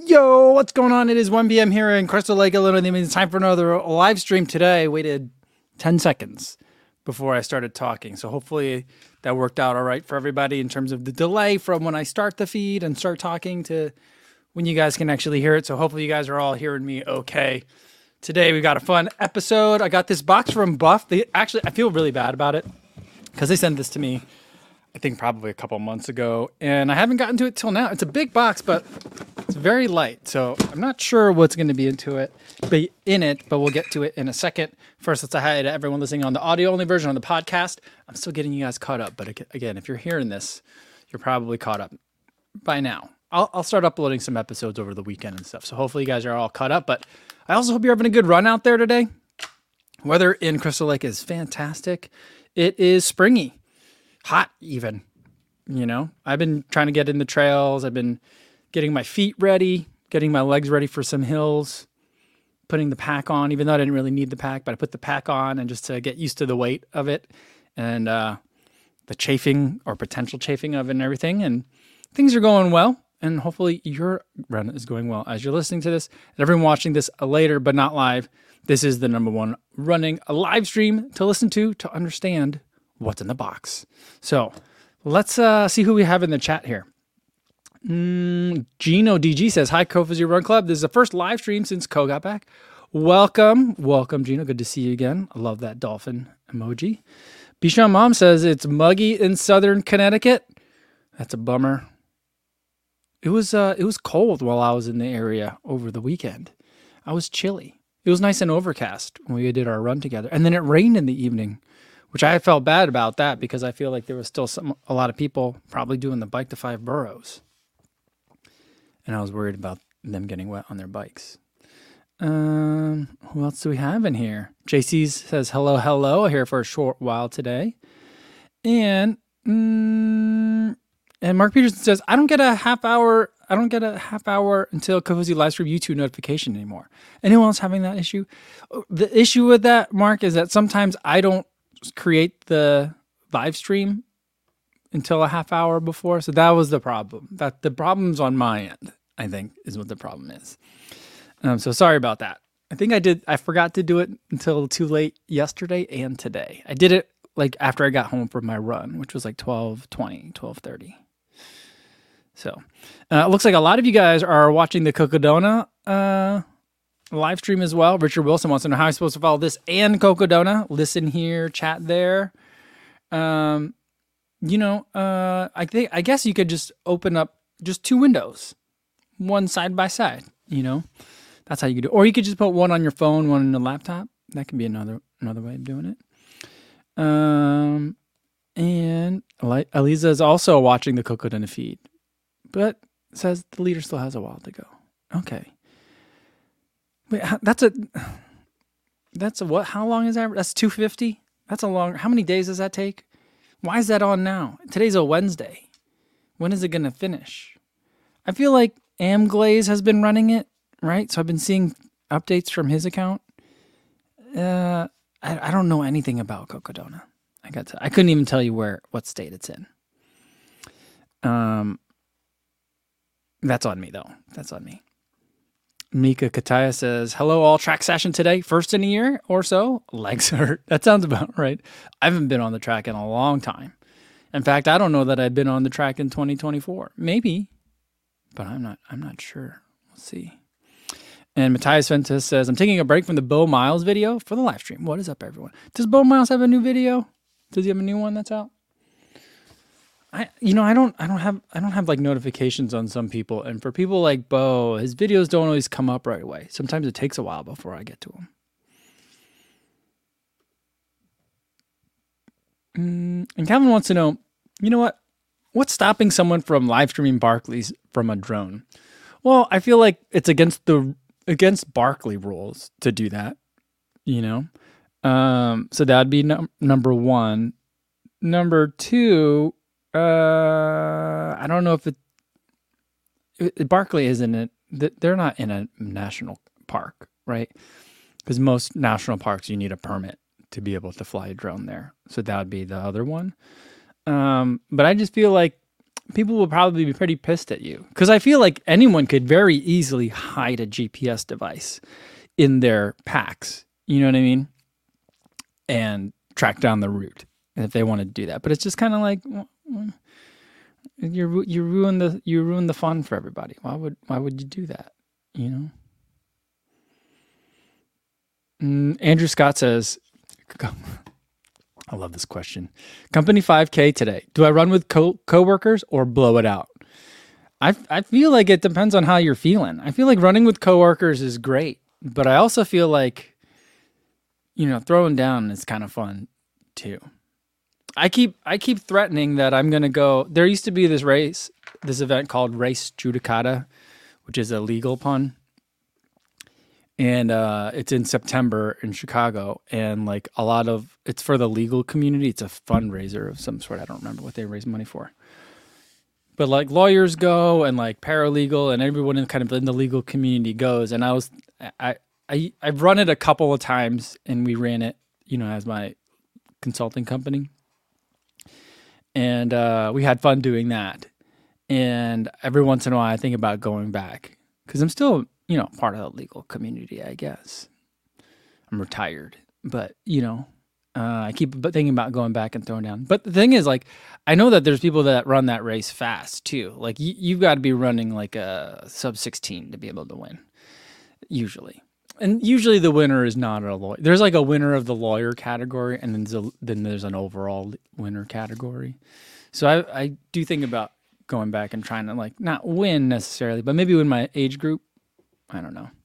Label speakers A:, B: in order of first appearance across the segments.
A: Yo, what's going on? It is 1 p.m. here in Crystal Lake, Illinois. It's time for another live stream today. I waited 10 seconds before I started talking. So hopefully that worked out all right for everybody in terms of the delay from when I start the feed and start talking to when you guys can actually hear it. So hopefully you guys are all hearing me okay. Today we got a fun episode. I got this box from Buff. I feel really bad about it because they sent this to me, I think probably a couple months ago, and I haven't gotten to it till now. It's a big box, but it's very light, so I'm not sure what's going to be in it, but we'll get to it in a second. First, let's say hi to everyone listening on the audio-only version on the podcast. I'm still getting you guys caught up, but again, if you're hearing this, you're probably caught up by now. I'll start uploading some episodes over the weekend and stuff, so hopefully you guys are all caught up, but I also hope you're having a good run out there today. Weather in Crystal Lake is fantastic. It is springy. Hot even, I've been trying to get in the trails. I've been getting my feet ready, getting my legs ready for some hills, putting the pack on, even though I didn't really need the pack, but I put the pack on and just to get used to the weight of it and the chafing or potential chafing of it and everything. And things are going well. And hopefully your run is going well as you're listening to this. And everyone watching this later, but not live, this is the number one running a live stream to listen to understand what's in the box. So let's see who we have in the chat here. Gino DG says, hi, Kofazi Run Club. This is the first live stream since Ko got back. Welcome, Gino. Good to see you again. I love that dolphin emoji. Bichon Mom says, it's muggy in southern Connecticut. That's a bummer. It was cold while I was in the area over the weekend. I was chilly. It was nice and overcast when we did our run together. And then it rained in the evening, which I felt bad about that because I feel like there was still a lot of people probably doing the Bike to 5 boroughs. And I was worried about them getting wet on their bikes. Who else do we have in here? JC says, hello, here for a short while today. And Mark Peterson says, I don't get a half hour until Kofazi live stream YouTube notification anymore. Anyone else having that issue? The issue with that, Mark, is that sometimes I don't create the live stream until a half hour before. So that was the problem. That the problem's on my end, I think, is what the problem is. So sorry about that. I forgot to do it until too late yesterday and today. I did it like after I got home from my run, which was like 12:30. So it looks like a lot of you guys are watching the Cocodona live stream as well. Richard Wilson wants to know how I'm supposed to follow this and Cocodona. Listen here, chat there. I guess you could just open up just two windows, one side by side. That's how you could do it. Or you could just put one on your phone, one on the laptop. That could be another way of doing it. And Aliza is also watching the Cocodona feed, but says the leader still has a while to go. Okay. Wait, that's a what? How long is that? That's 250? That's a long, how many days does that take? Why is that on now? Today's a Wednesday. When is it going to finish? I feel like Amglaze has been running it, right? So I've been seeing updates from his account. I don't know anything about Cocodona. I couldn't even tell you what state it's in. That's on me though. That's on me. Mika Kataya says, hello, all track session today. First in a year or so. Legs hurt. That sounds about right. I haven't been on the track in a long time. In fact, I don't know that I've been on the track in 2024. Maybe, but I'm not sure. We'll see. And Matthias Ventus says, I'm taking a break from the Bo Miles video for the live stream. What is up, everyone? Does Bo Miles have a new video? Does he have a new one that's out? I don't have like notifications on some people, and for people like Bo, his videos don't always come up right away. Sometimes it takes a while before I get to them. And Calvin wants to know, what's stopping someone from live streaming Barclays from a drone? Well, I feel like it's against Barkley rules to do that, so that'd be number one. Number two, I don't know if Barkley isn't it. They're not in a national park, right? Because most national parks, you need a permit to be able to fly a drone there. So that would be the other one. But I just feel like people will probably be pretty pissed at you because I feel like anyone could very easily hide a GPS device in their packs. You know what I mean? And track down the route if they want to do that. But it's just kind of like you ruin the fun for everybody. Why would you do that? You know. Andrew Scott says, I love this question. Company 5K today. Do I run with coworkers or blow it out? I feel like it depends on how you're feeling. I feel like running with coworkers is great, but I also feel like, throwing down is kind of fun too. I keep threatening that I'm going to go. There used to be this event called Race Judicata, which is a legal pun. And it's in September in Chicago, and like it's for the legal community. It's a fundraiser of some sort. I don't remember what they raise money for, but like lawyers go and like paralegal and everyone in the legal community goes. And I've run it a couple of times, and we ran it, as my consulting company, and we had fun doing that. And every once in a while, I think about going back because I'm still, part of the legal community, I guess. I'm retired, but, I keep thinking about going back and throwing down. But the thing is, like, I know that there's people that run that race fast, too. Like, you've got to be running, like, a sub-16 to be able to win, usually. And usually the winner is not a lawyer. There's, like, a winner of the lawyer category, and then there's an overall winner category. So I do think about going back and trying to, like, not win necessarily, but maybe win my age group. I don't know.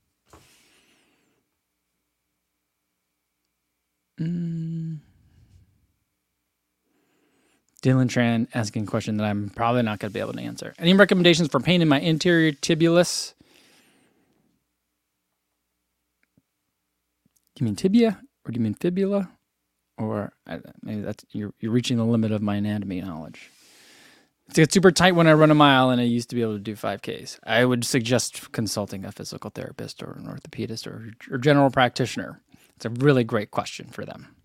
A: Dylan Tran asking a question that I'm probably not going to be able to answer. Any recommendations for pain in my anterior tibialis? Do you mean tibia or do you mean fibula? Or maybe that's you're reaching the limit of my anatomy knowledge. It gets super tight when I run a mile, and I used to be able to do 5Ks. I would suggest consulting a physical therapist or an orthopedist or general practitioner. It's a really great question for them.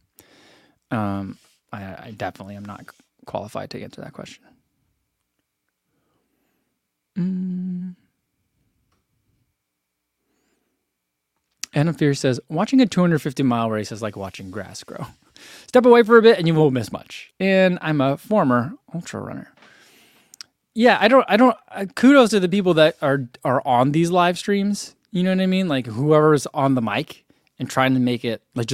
A: I definitely am not qualified to answer that question. Adam Fierce says, watching a 250-mile race is like watching grass grow. Step away for a bit and you won't miss much. And I'm a former ultra runner. Yeah, I don't kudos to the people that are on these live streams. You know what I mean? Like whoever's on the mic and trying to make it like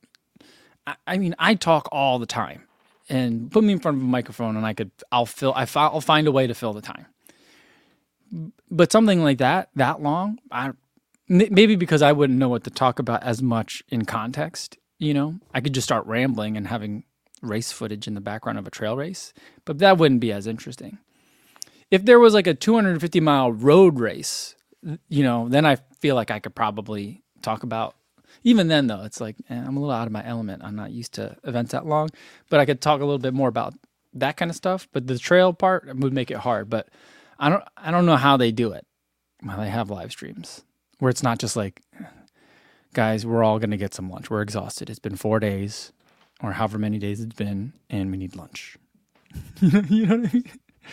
A: I talk all the time, and put me in front of a microphone and I'll find a way to fill the time. But something like that long, maybe because I wouldn't know what to talk about as much in context, I could just start rambling and having race footage in the background of a trail race, but that wouldn't be as interesting. If there was like a 250-mile road race, then I feel like I could probably talk about, even then though, it's like, I'm a little out of my element. I'm not used to events that long, but I could talk a little bit more about that kind of stuff. But the trail part would make it hard, but I don't know how they do it. Well, they have live streams where it's not just like, guys, we're all going to get some lunch. We're exhausted. It's been 4 days or however many days it's been, and we need lunch. You know what I mean?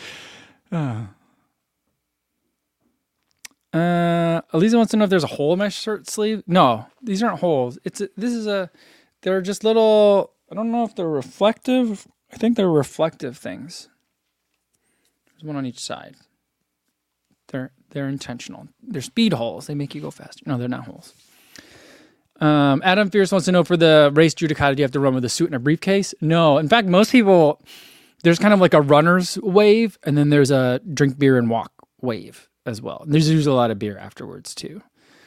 A: Eliza wants to know if there's a hole in my shirt sleeve. No, these aren't holes. They're just little, I don't know if they're reflective. I think they're reflective things. There's one on each side. They're intentional. They're speed holes. They make you go faster. No, they're not holes. Adam Fierce wants to know, for the race Judicata, do you have to run with a suit and a briefcase? No. In fact, most people, there's kind of like a runner's wave, and then there's a drink beer and walk wave as well. There's usually a lot of beer afterwards too.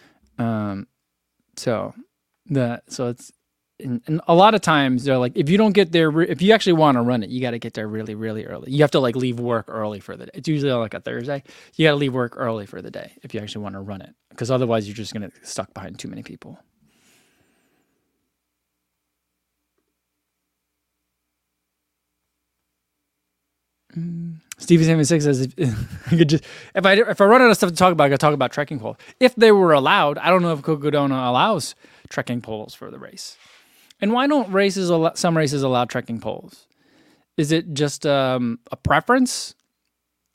A: So it's, and a lot of times they're like, if you don't get there, if you actually want to run it, you got to get there really, really early. You have to like leave work early for the day. It's usually like a Thursday. You got to leave work early for the day if you actually want to run it, because otherwise you're just going to get stuck behind too many people. Stevie76 says, if I run out of stuff to talk about, I got to talk about trekking poles. If they were allowed, I don't know if Cocodona allows trekking poles for the race. And why don't some races allow trekking poles? Is it just a preference?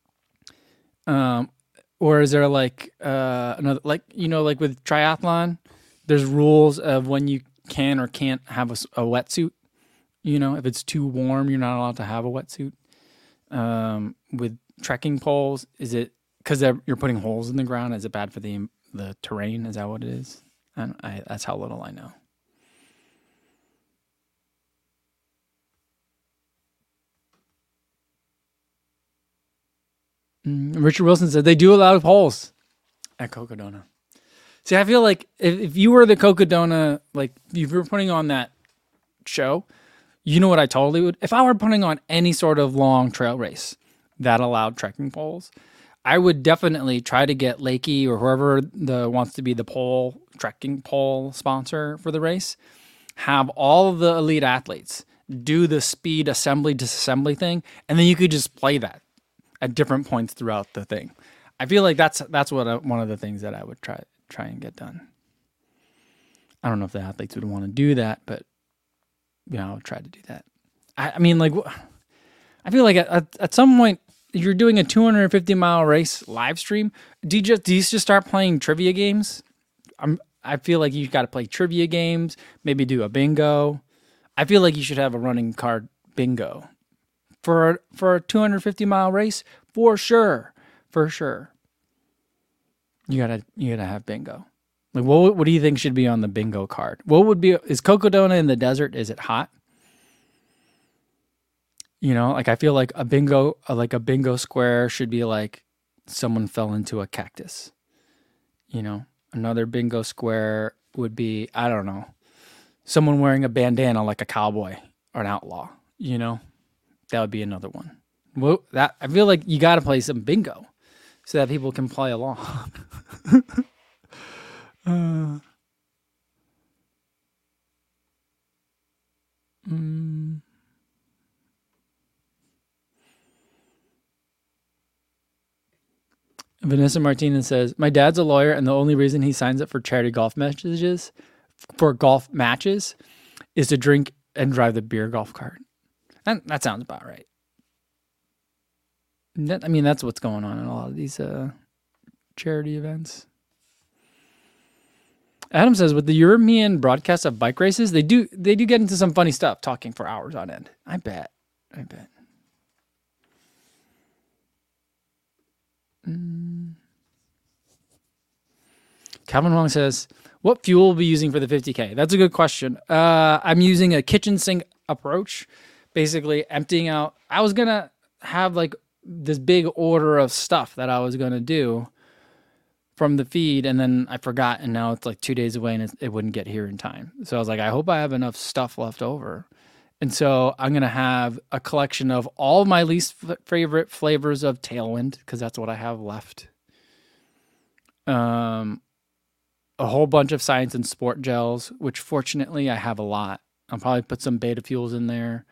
A: Or is there like another, like, like with triathlon, there's rules of when you can or can't have a wetsuit. If it's too warm, you're not allowed to have a wetsuit. With trekking poles, is it because you're putting holes in the ground? Is it bad for the terrain? Is that what it is? That's how little I know. Richard Wilson said they do allow poles at Cocodona. See, I feel like if you were the Cocodona, like if you were putting on that show, you know what I totally would? If I were putting on any sort of long trail race that allowed trekking poles, I would definitely try to get Lakey or whoever wants to be the trekking pole sponsor for the race, have all of the elite athletes do the speed assembly disassembly thing, and then you could just play that at different points throughout the thing. I feel like that's what one of the things that I would try and get done. I don't know if the athletes would want to do that, but I would try to do that. I mean, like, I feel like at some point, if you're doing a 250-mile race live stream, do you just start playing trivia games? I feel like you got to play trivia games, maybe do a bingo. I feel like you should have a running card bingo for a 250-mile race, for sure. You gotta have bingo. Like, what do you think should be on the bingo card? Is Cocodona in the desert? Is it hot? Like I feel like a bingo square should be like someone fell into a cactus. Another bingo square would be, I don't know, someone wearing a bandana like a cowboy or an outlaw. That would be another one. Well, I feel like you got to play some bingo so that people can play along. Vanessa Martinez says, my dad's a lawyer, and the only reason he signs up for charity golf matches is to drink and drive the beer golf cart. And that sounds about right. That's what's going on in a lot of these charity events. Adam says, with the European broadcast of bike races, they do get into some funny stuff, talking for hours on end. I bet. Calvin Wong says, what fuel will be using for the 50K? That's a good question. I'm using a kitchen sink approach, basically emptying out. I was going to have like this big order of stuff that I was going to do from the feed, and then I forgot, and now it's like 2 days away, and it wouldn't get here in time. So I was like, I hope I have enough stuff left over. And so I'm going to have a collection of all my least favorite flavors of Tailwind, because that's what I have left. A whole bunch of Science and Sport gels, which fortunately I have a lot. I'll probably put some Beta Fuels in there.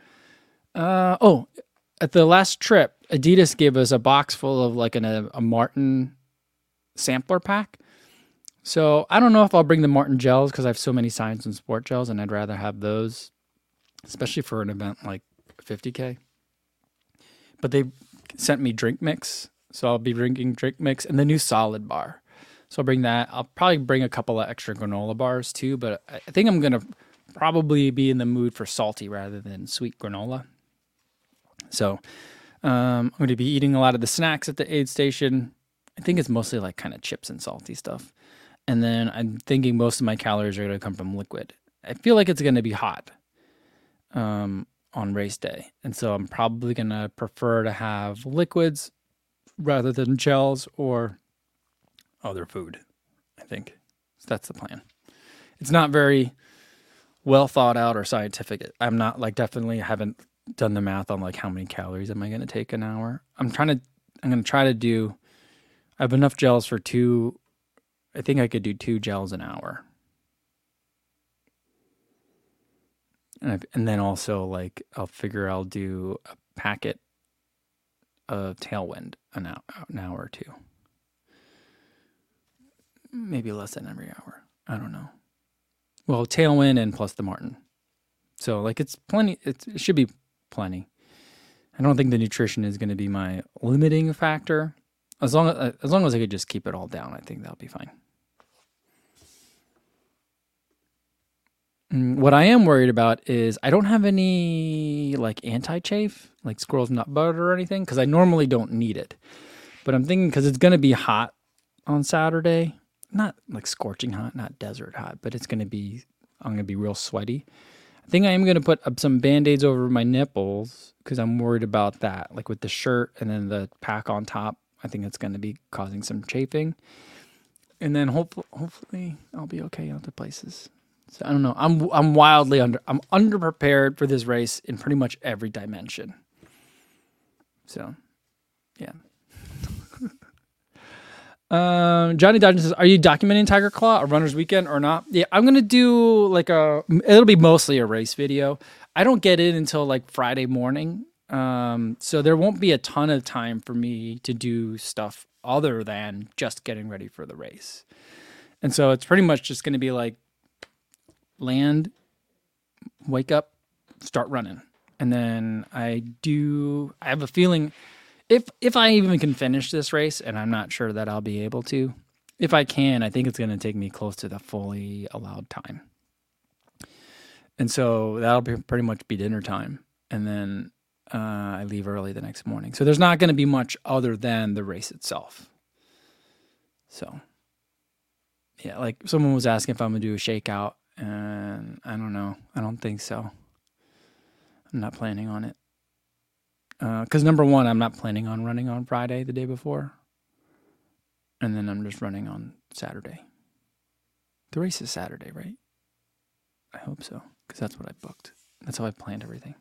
A: At the last trip, Adidas gave us a box full of like a Martin sampler pack. So I don't know if I'll bring the Martin gels because I have so many Science and Sport gels, and I'd rather have those, especially for an event like 50K. But they sent me drink mix, so I'll be drinking drink mix and the new Solid bar. So I'll bring that. I'll probably bring a couple of extra granola bars too, but I think I'm going to probably be in the mood for salty rather than sweet granola. So I'm going to be eating a lot of the snacks at the aid station. I think it's mostly like kind of chips and salty stuff. And then I'm thinking most of my calories are going to come from liquid. I feel like it's going to be hot on race day. And so I'm probably going to prefer to have liquids rather than gels or other food, I think. So that's the plan. It's not very well thought out or scientific. I'm not like, definitely haven't done the math on like how many calories am I going to take an hour. I'm going to try to do, I have enough gels for I think I could do 2 gels an hour. And then also like, I'll do a packet of Tailwind an hour or two. Maybe less than every hour. I don't know. Well, Tailwind and plus the Martin. So like it's plenty. It should be plenty. I don't think the nutrition is going to be my limiting factor. as long as I could just keep it all down, I think that'll be fine. What I am worried about is I don't have any like anti-chafe, like squirrel's nut butter or anything, because I normally don't need it. But I'm thinking because it's gonna be hot on Saturday, not like scorching hot, not desert hot, but I'm gonna be real sweaty. I think I am gonna put up some Band-Aids over my nipples because I'm worried about that, like with the shirt and then the pack on top. I think it's gonna be causing some chafing, and then hopefully I'll be okay other places. So I don't know. I'm underprepared for this race in pretty much every dimension. So, yeah. Johnny Dodgen says, "Are you documenting Tiger Claw, a runner's weekend or not?" Yeah, I'm gonna do like it'll be mostly a race video. I don't get in until like Friday morning, so there won't be a ton of time for me to do stuff other than just getting ready for the race. And so it's pretty much just gonna be like land, wake up, start running, and then I have a feeling. If I even can finish this race, and I'm not sure that I'll be able to, if I can, I think it's going to take me close to the fully allowed time. And so that'll pretty much be dinner time. And then I leave early the next morning. So there's not going to be much other than the race itself. So, yeah, like someone was asking if I'm going to do a shakeout, and I don't know. I don't think so. I'm not planning on it. Because number one, I'm not planning on running on Friday the day before. And then I'm just running on Saturday. The race is Saturday, right? I hope so, because that's what I booked. That's how I planned everything.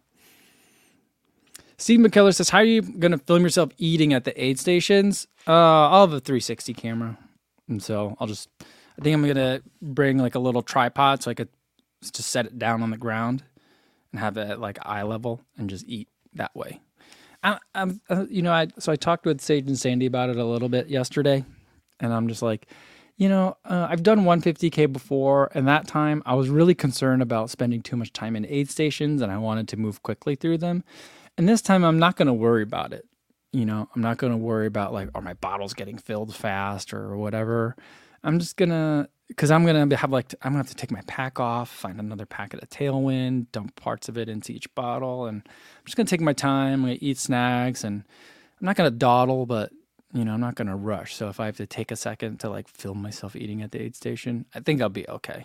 A: Steve McKellar says, "How are you going to film yourself eating at the aid stations?" I'll have a 360 camera. And so I think I'm going to bring like a little tripod so I could just set it down on the ground and have it at like eye level and just eat that way. So I talked with Sage and Sandy about it a little bit yesterday, and I'm just like, I've done 150K before, and that time I was really concerned about spending too much time in aid stations, and I wanted to move quickly through them. And this time I'm not going to worry about it. I'm not going to worry about like, are my bottles getting filled fast or whatever. I'm just because I'm going to have to take my pack off, find another packet of Tailwind, dump parts of it into each bottle. And I'm just going to take my time. I'm going to eat snacks, and I'm not going to dawdle, but I'm not going to rush. So if I have to take a second to like film myself eating at the aid station, I think I'll be okay.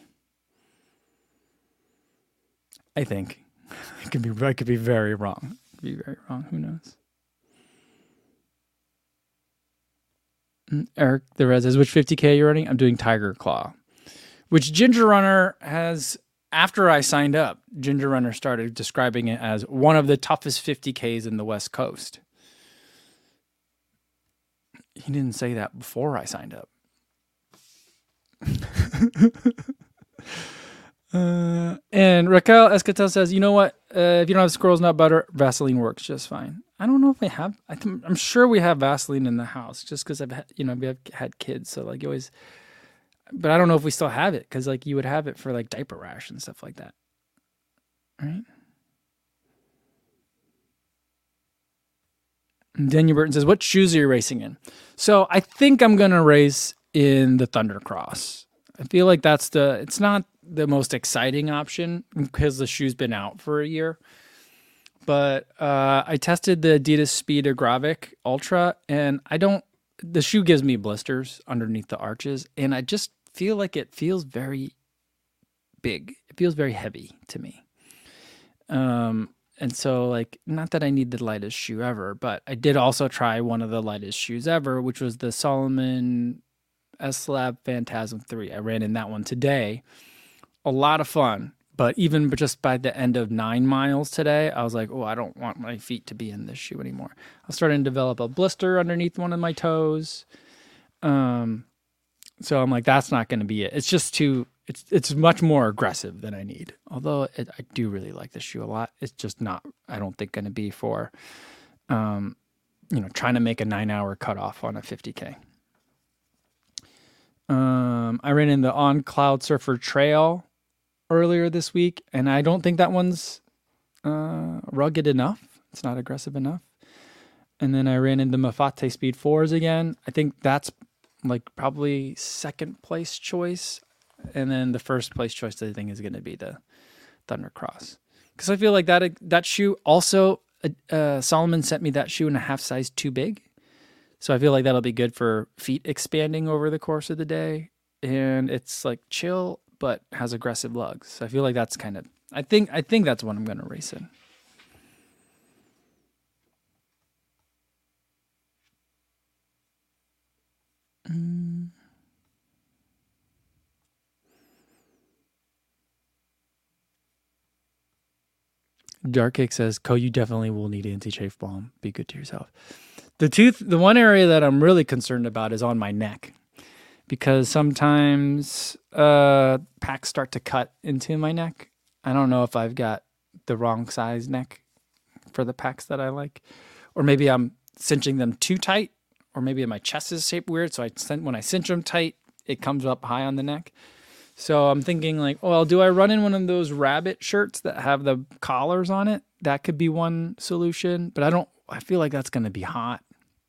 A: I think I could be very wrong. Who knows? Eric the Rez says, "Which 50K you're running?" I'm doing Tiger Claw, which Ginger Runner has, after I signed up, Ginger Runner started describing it as one of the toughest 50Ks in the West Coast. He didn't say that before I signed up. And Raquel Escatel says, "You know what? If you don't have squirrel's nut butter, Vaseline works just fine." I don't know if I have. I'm sure we have Vaseline in the house, just because we have had kids, so like you always. But I don't know if we still have it, because like you would have it for like diaper rash and stuff like that, right? And Daniel Burton says, "What shoes are you racing in?" So I think I'm gonna race in the Thundercross. I feel like it's not the most exciting option because the shoe's been out for a year. But I tested the Adidas Speed Agravic Ultra, and the shoe gives me blisters underneath the arches, and I just feel like it feels very big. It feels very heavy to me. And so like, not that I need the lightest shoe ever, but I did also try one of the lightest shoes ever, which was the Salomon S-Lab Phantasm 3. I ran in that one today. A lot of fun. But even just by the end of 9 miles today, I was like, oh, I don't want my feet to be in this shoe anymore. I was starting to develop a blister underneath one of my toes. So I'm like, that's not going to be it. It's just it's much more aggressive than I need. Although I do really like this shoe a lot. It's just not, I don't think, going to be for, trying to make a 9-hour cutoff on a 50K. I ran in the On Cloud Surfer Trail earlier this week, and I don't think that one's rugged enough. It's not aggressive enough. And then I ran into Mafate Speed 4s again. I think that's like probably second place choice. And then the first place choice, I think, is going to be the Thunder Cross. Because I feel like that shoe also, Solomon sent me that shoe in a half size too big. So I feel like that'll be good for feet expanding over the course of the day. And it's like chill, but has aggressive lugs. So I feel like that's kind of, I think that's what I'm going to race in. Dark Cake says, "Co, you definitely will need anti-chafe balm. Be good to yourself." The one area that I'm really concerned about is on my neck, because sometimes packs start to cut into my neck. I don't know if I've got the wrong size neck for the packs that I like, or maybe I'm cinching them too tight, or maybe my chest is shaped weird. So when I cinch them tight, it comes up high on the neck. So I'm thinking like, well, do I run in one of those rabbit shirts that have the collars on it? That could be one solution, but I feel like that's going to be hot.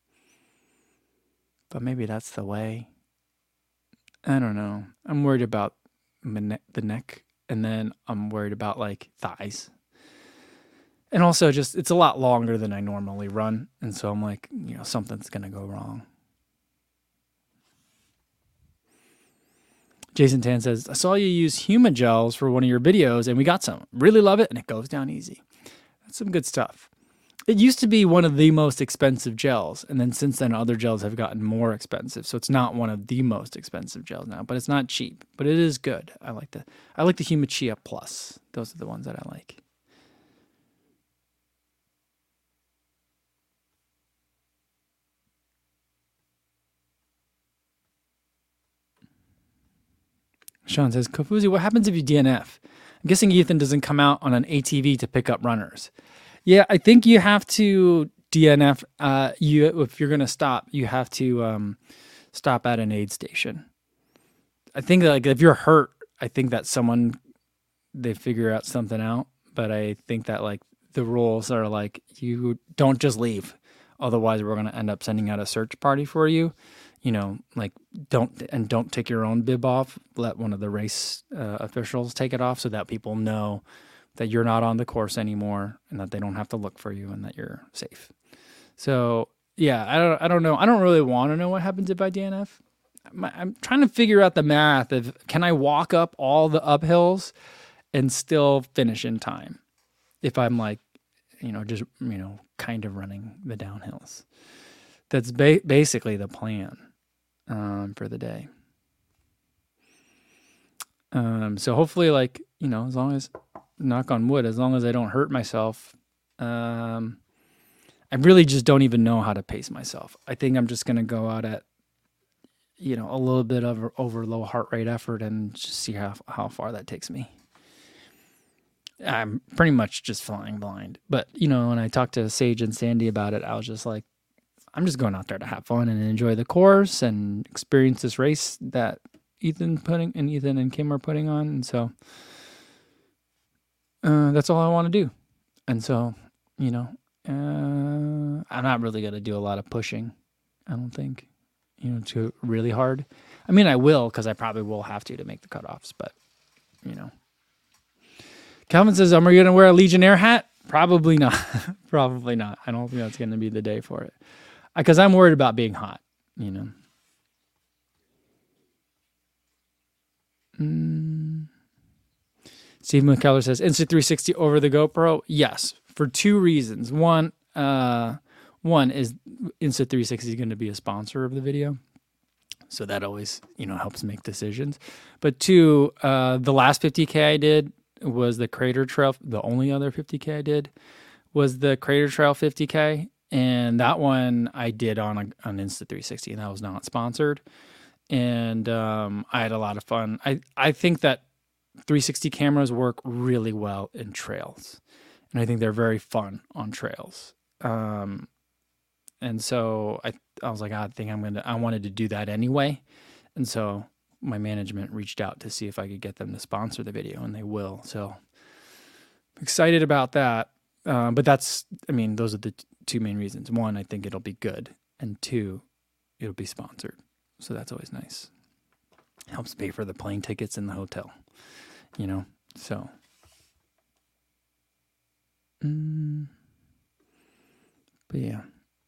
A: But maybe that's the way. I don't know. I'm worried about the neck, and then I'm worried about like thighs. And also just, it's a lot longer than I normally run. And so I'm like, something's going to go wrong. Jason Tan says, I saw you use Humagels for one of your videos, and we got some. Really love it, and it goes down easy. That's some good stuff. It used to be one of the most expensive gels, and then since then, other gels have gotten more expensive. So it's not one of the most expensive gels now, but it's not cheap. But it is good. I like the Humachia Plus. Those are the ones that I like. Sean says, Kofuzi, what happens if you DNF? I'm guessing Ethan doesn't come out on an ATV to pick up runners. Yeah, I think you have to DNF. If you're going to stop, you have to stop at an aid station. I think that, like, if you're hurt, I think that they figure out something out. But I think that like the rules are like, you don't just leave. Otherwise, we're going to end up sending out a search party for you. Like don't take your own bib off. Let one of the race officials take it off so that people know that you're not on the course anymore and that they don't have to look for you and that you're safe. So yeah, I don't know. I don't really want to know what happens if I DNF. I'm trying to figure out the math of, can I walk up all the uphills and still finish in time if I'm like, just, kind of running the downhills. That's basically the plan for the day. So hopefully, like, as long as, knock on wood, as long as I don't hurt myself, I really just don't even know how to pace myself. I think I'm just going to go out at, a little bit of over low heart rate effort and just see how far that takes me. I'm pretty much just flying blind. But, when I talked to Sage and Sandy about it, I was just like, I'm just going out there to have fun and enjoy the course and experience this race that Ethan and Kim are putting on. And so that's all I want to do. And so, I'm not really going to do a lot of pushing, I don't think, too really hard. I mean, I will, because I probably will have to make the cutoffs, but, Calvin says, am I going to wear a Legionnaire hat? Probably not. Probably not. I don't think that's going to be the day for it. Because I'm worried about being hot, Steve McKellar says, Insta360 over the GoPro? Yes, for two reasons. One is Insta360 is going to be a sponsor of the video. So that always, helps make decisions. But two, the last 50K I did was the Crater Trail. The only other 50K I did was the Crater Trail 50K. And that one I did on Insta360, and that was not sponsored. And I had a lot of fun. I think that 360 cameras work really well in trails, and I think they're very fun on trails. And so I was like, I think I wanted to do that anyway. And so my management reached out to see if I could get them to sponsor the video, and they will. So I'm excited about that. But that's, I mean, those are the two main reasons. One, I think it'll be good. And two, it'll be sponsored. So that's always nice. Helps pay for the plane tickets and the hotel, you know? So. But yeah.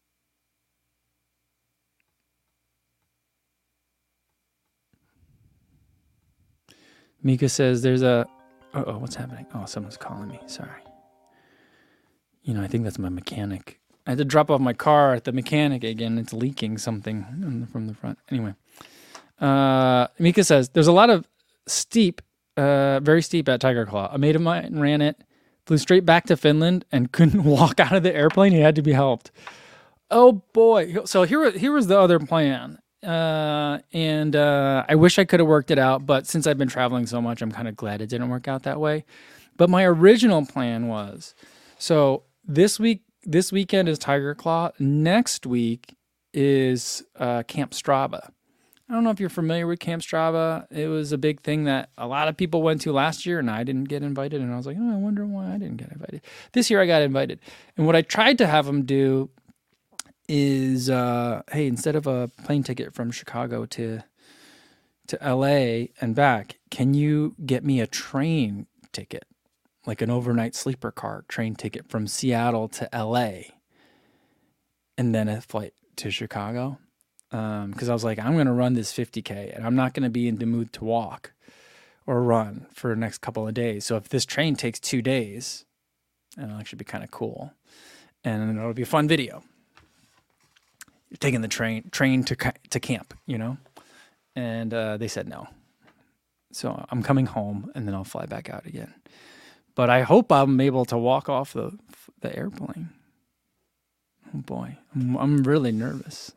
A: Mika says there's a... Uh-oh, what's happening? Oh, someone's calling me. Sorry. You know, I think that's my mechanic. I had to drop off my car at the mechanic again. It's leaking something from the front. Anyway. Mika says, there's a lot of steep, very steep at Tiger Claw. A mate of mine ran it, flew straight back to Finland, and couldn't walk out of the airplane. He had to be helped. Oh, boy. So here was the other plan. And I wish I could have worked it out, but since I've been traveling so much, I'm kind of glad it didn't work out that way. But my original plan was, so this weekend is Tiger Claw. Next week is Camp Strava. I don't know if you're familiar with Camp Strava. It was a big thing that a lot of people went to last year, and I didn't get invited. And I was like, oh, I wonder why I didn't get invited. This year I got invited. And what I tried to have them do is, hey, instead of a plane ticket from Chicago to LA and back, can you get me a train ticket, like an overnight sleeper car train ticket from Seattle to LA, and then a flight to Chicago? Because I was like, I'm going to run this 50K, and I'm not going to be in the mood to walk or run for the next couple of days. So if this train takes 2 days, it'll actually be kind of cool, and it'll be a fun video. You're taking the train to camp, you know? And they said no. So I'm coming home, and then I'll fly back out again. But I hope I'm able to walk off the airplane. Oh, boy. I'm really nervous.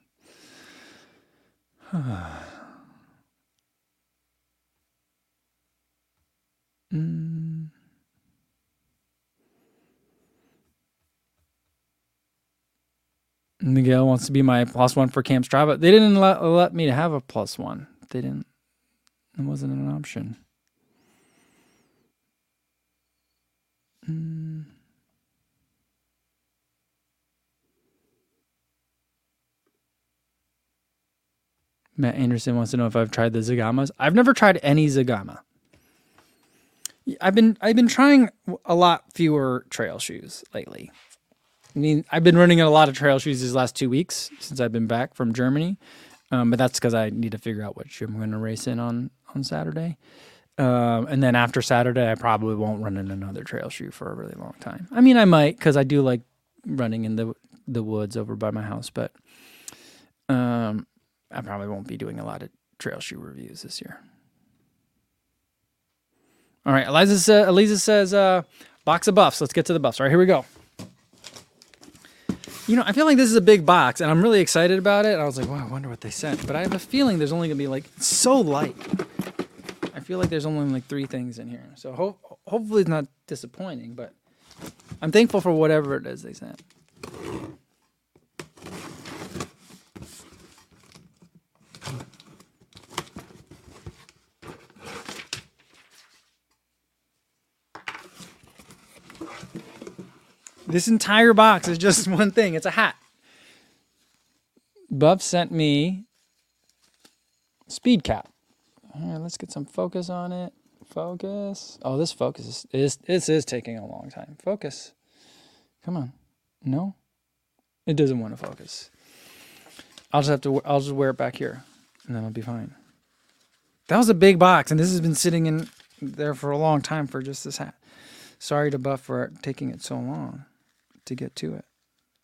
A: Miguel wants to be my +1 for Camp Strava. They didn't let me have a +1. They didn't. It wasn't an option. Matt Anderson wants to know if I've tried the Zagamas. I've never tried any Zagama. I've been trying a lot fewer trail shoes lately. I mean, I've been running in a lot of trail shoes these last 2 weeks since I've been back from Germany. But that's because I need to figure out what shoe I'm going to race in on Saturday. And then after Saturday, I probably won't run in another trail shoe for a really long time. I mean, I might, because I do like running in the woods over by my house. But I probably won't be doing a lot of trail shoe reviews this year. All right, Eliza says, box of buffs. Let's get to the buffs. All right, here we go. You know, I feel like this is a big box, and I'm really excited about it. I was like, wow, I wonder what they sent. But I have a feeling there's only going to be, like, it's so light. I feel like there's only, like, 3 things in here. So hopefully it's not disappointing, but I'm thankful for whatever it is they sent. This entire box is just one thing. It's a hat. Buff sent me Speed Cap. All right, let's get some focus on it. Focus. Oh, this focus is taking a long time. Focus. Come on. No? It doesn't want to focus. I'll just wear it back here, and then I'll be fine. That was a big box, and this has been sitting in there for a long time for just this hat. Sorry to Buff for taking it so long to get to it.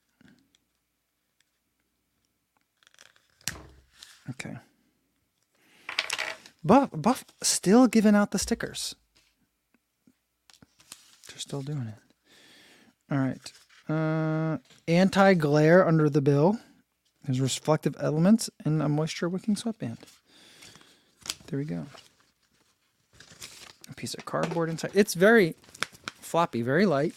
A: Okay. Buff still giving out the stickers. They're still doing it. All right. Anti-glare under the bill. There's reflective elements and a moisture wicking sweatband. There we go. A piece of cardboard inside. It's very floppy, very light.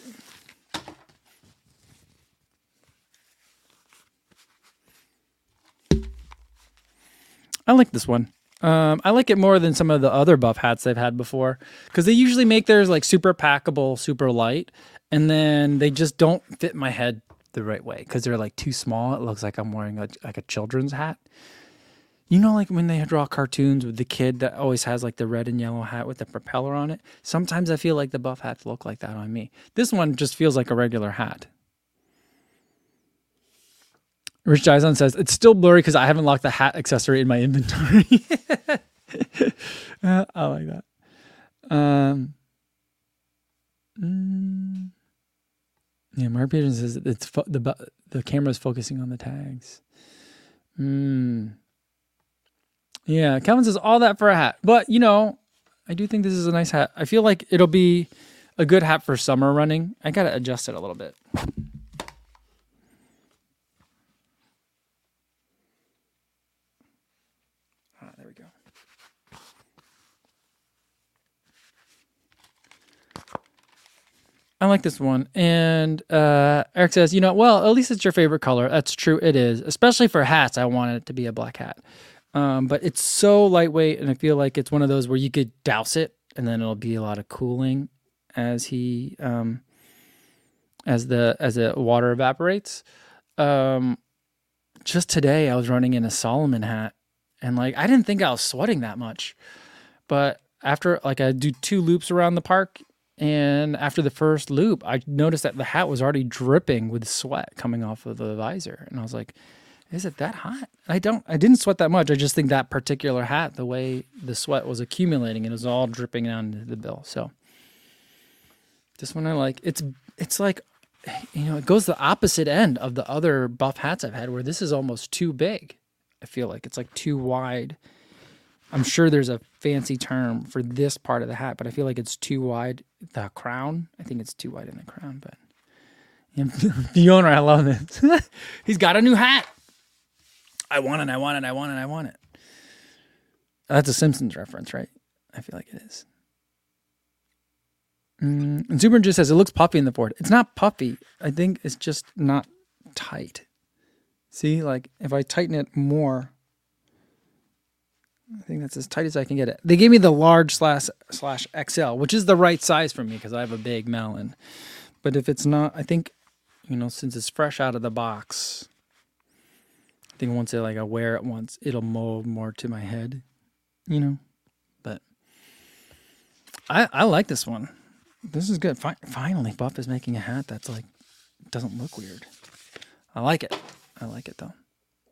A: I like this one. I like it more than some of the other buff hats they've had before because they usually make theirs like super packable, super light, and then they just don't fit my head the right way because they're like too small. It looks like I'm wearing like a children's hat. You know, like when they draw cartoons with the kid that always has like the red and yellow hat with the propeller on it. Sometimes I feel like the buff hats look like that on me. This one just feels like a regular hat. Rich Dyson says, it's still blurry because I haven't locked the hat accessory in my inventory. I like that. Yeah, Mark Peterson says it's the camera's focusing on the tags. Yeah, Kelvin says all that for a hat. But, you know, I do think this is a nice hat. I feel like it'll be a good hat for summer running. I got to adjust it a little bit. There we go. I like this one. And Eric says, you know, well, at least it's your favorite color. That's true. It is. Especially for hats, I want it to be a black hat. But it's so lightweight, and I feel like it's one of those where you could douse it, and then it'll be a lot of cooling as the water evaporates. Just today, I was running in a Solomon hat, and like I didn't think I was sweating that much, but after like I do 2 loops around the park, and after the first loop, I noticed that the hat was already dripping with sweat coming off of the visor, and I was like, is it that hot? I didn't sweat that much. I just think that particular hat, the way the sweat was accumulating, it was all dripping down into the bill. So this one I like. It's like, you know, it goes the opposite end of the other buff hats I've had where this is almost too big. I feel like it's like too wide. I'm sure there's a fancy term for this part of the hat, but I feel like it's too wide. The crown, I think it's too wide in the crown, but the owner, I love this. He's got a new hat. I want it. That's a Simpsons reference, right? I feel like it is. And Super just says, it looks puffy in the Ford. It's not puffy. I think it's just not tight. See, like if I tighten it more, I think that's as tight as I can get it. They gave me the large slash XL, which is the right size for me because I have a big melon. But if it's not, I think, you know, since it's fresh out of the box, I think once I wear it once, it'll mold more to my head, you know. But I like this one. This is good. Finally, Buff is making a hat that's like doesn't look weird. I like it. I like it though.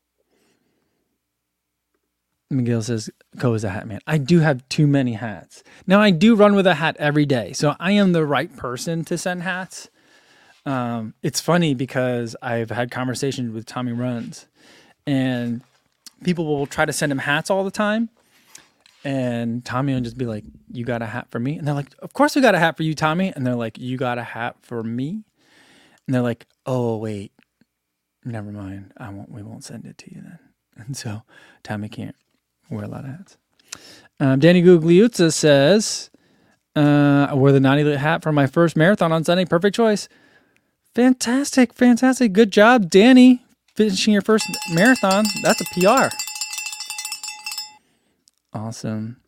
A: Miguel says, "Co is a hat man." I do have too many hats. Now I do run with a hat every day, so I am the right person to send hats. It's funny because I've had conversations with Tommy Runs, and people will try to send him hats all the time. And Tommy will just be like, "You got a hat for me?" And they're like, "Of course we got a hat for you, Tommy." And they're like, "You got a hat for me?" And they're like, "Oh, wait, never mind. We won't send it to you then." And so Tommy can't wear a lot of hats. Danny Gugliuzza says, "I wore the Naughty Lit hat for my first marathon on Sunday. Perfect choice." Fantastic. Good job, Danny. Finishing your first marathon. That's a PR. Awesome.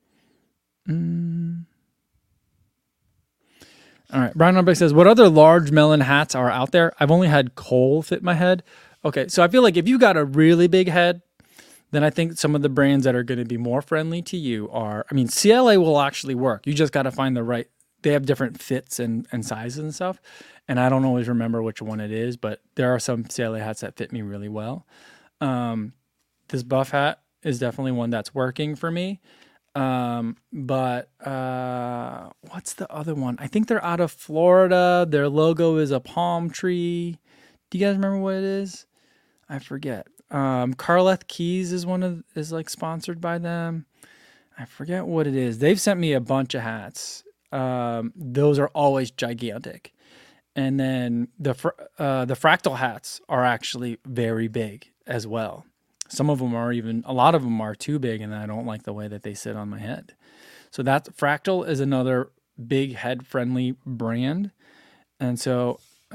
A: All right. Brian Norbeck says, what other large melon hats are out there? I've only had Cole fit my head. Okay. So I feel like if you got a really big head, then I think some of the brands that are going to be more friendly to you are, I mean, CLA will actually work. You just got to find the right, they have different fits and sizes and stuff. And I don't always remember which one it is, but there are some CLA hats that fit me really well. This Buff hat is definitely one that's working for me. But what's the other one? I think they're out of Florida. Their logo is a palm tree. Do you guys remember what it is? I forget. Carleth Keys is like sponsored by them. I forget what it is. They've sent me a bunch of hats. Those are always gigantic. And then the Fractal hats are actually very big as well. Some of them are a lot of them are too big, and I don't like the way that they sit on my head. So Fractal is another big head-friendly brand. And so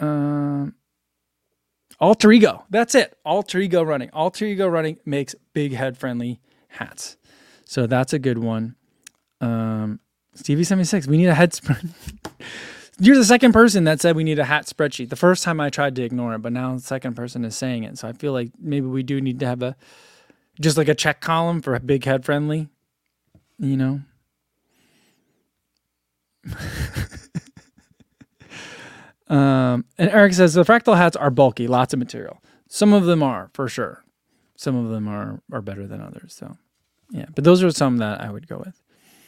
A: Alter Ego, that's it. Alter Ego Running makes big head-friendly hats. So that's a good one. Stevie76, we need a head spread. You're the second person that said we need a hat spreadsheet. The first time I tried to ignore it, but now the second person is saying it. So I feel like maybe we do need to have just like a check column for a big head friendly, you know? And Eric says the fractal hats are bulky, lots of material. Some of them are, for sure. Some of them are better than others. So yeah, but those are some that I would go with.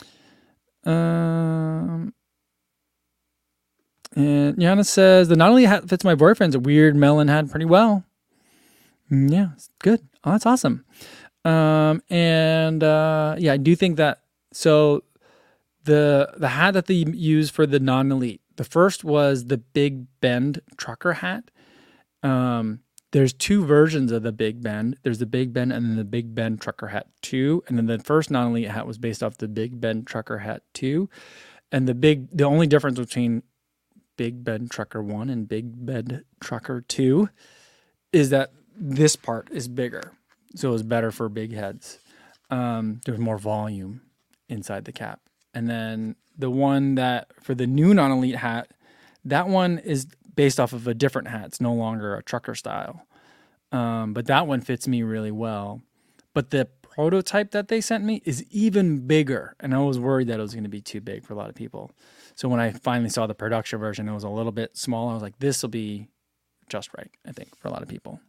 A: And Yana says the Nautilus hat fits my boyfriend's a weird melon hat pretty well. Yeah, it's good. Oh, that's awesome. Yeah, I do think that. So the hat that they use for the non-elite, the first was the Big Bend trucker hat. There's two versions of the Big Bend. There's the Big Bend and then the Big Bend trucker hat 2. And then the first non-elite hat was based off the Big Bend trucker hat 2. And the only difference between Big Bend trucker 1 and Big Bend trucker 2 is that this part is bigger. So it's better for big heads. There's more volume inside the cap. And then the one that for the new non-elite hat, that one is based off of a different hat. It's no longer a trucker style. But that one fits me really well. But the prototype that they sent me is even bigger. And I was worried that it was going to be too big for a lot of people. So when I finally saw the production version, it was a little bit small. I was like, this will be just right, I think, for a lot of people.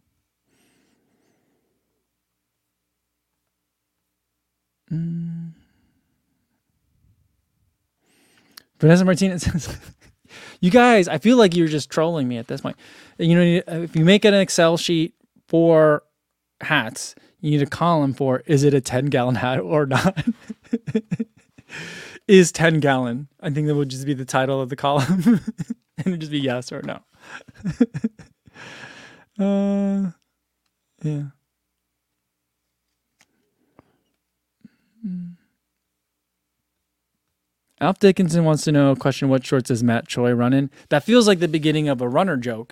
A: Vanessa Martinez says, you guys, I feel like you're just trolling me at this point. You know, if you make an Excel sheet for hats, you need a column for, is it a 10-gallon hat or not? Is 10 gallon. I think that would just be the title of the column. And it'd just be yes or no. Yeah. Alf Dickinson wants to know, question, what shorts is Matt Choi running? That feels like the beginning of a runner joke.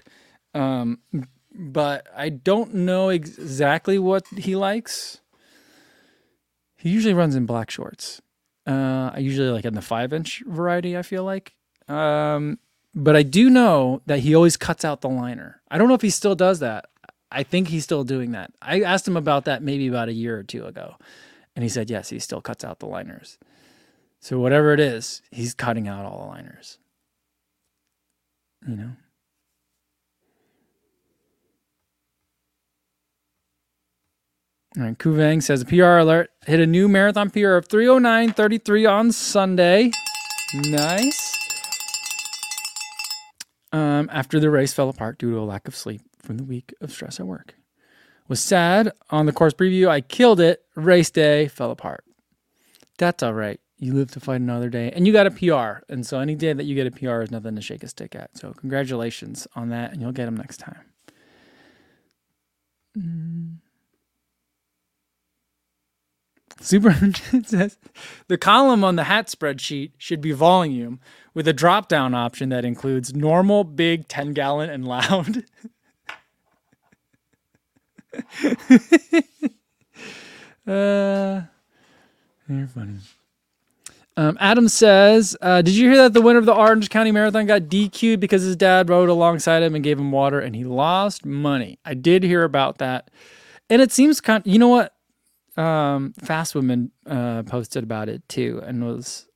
A: But I don't know exactly what he likes. He usually runs in black shorts. I usually like in the 5-inch variety, I feel like. But I do know that he always cuts out the liner. I don't know if he still does that. I think he's still doing that. I asked him about that maybe about a year or two ago. And he said, yes, he still cuts out the liners. So whatever it is, he's cutting out all the liners. You know? All right, Kuvang says, PR alert, hit a new marathon PR of 3:09:33 on Sunday. Nice. After the race fell apart due to a lack of sleep from the week of stress at work. Was sad. On the course preview, I killed it. Race day fell apart. That's all right. You live to fight another day. And you got a PR. And so any day that you get a PR is nothing to shake a stick at. So congratulations on that, and you'll get them next time. Super says, the column on the hat spreadsheet should be volume with a drop-down option that includes normal, big, 10-gallon, and loud. You're funny. Adam says, did you hear that the winner of the Orange County Marathon got DQ'd because his dad rode alongside him and gave him water and he lost money? I did hear about that. And it seems you know what? Fast Women posted about it too and was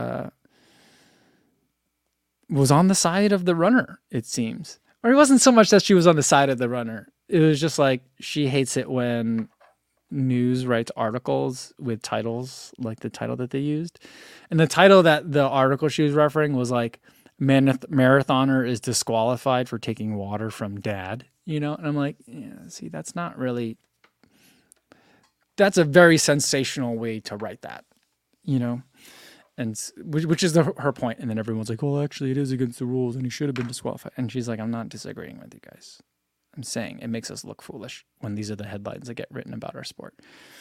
A: on the side of the runner, it seems. Or it wasn't so much that she was on the side of the runner. It was just like she hates it when news writes articles with titles like the title that they used. And the title that the article she was referring was like, marathoner is disqualified for taking water from dad, you know? And I'm like, yeah, see, that's not really... That's a very sensational way to write that, you know, and which is her point. And then everyone's like, well, actually, it is against the rules and he should have been disqualified. And she's like, I'm not disagreeing with you guys. I'm saying it makes us look foolish when these are the headlines that get written about our sport.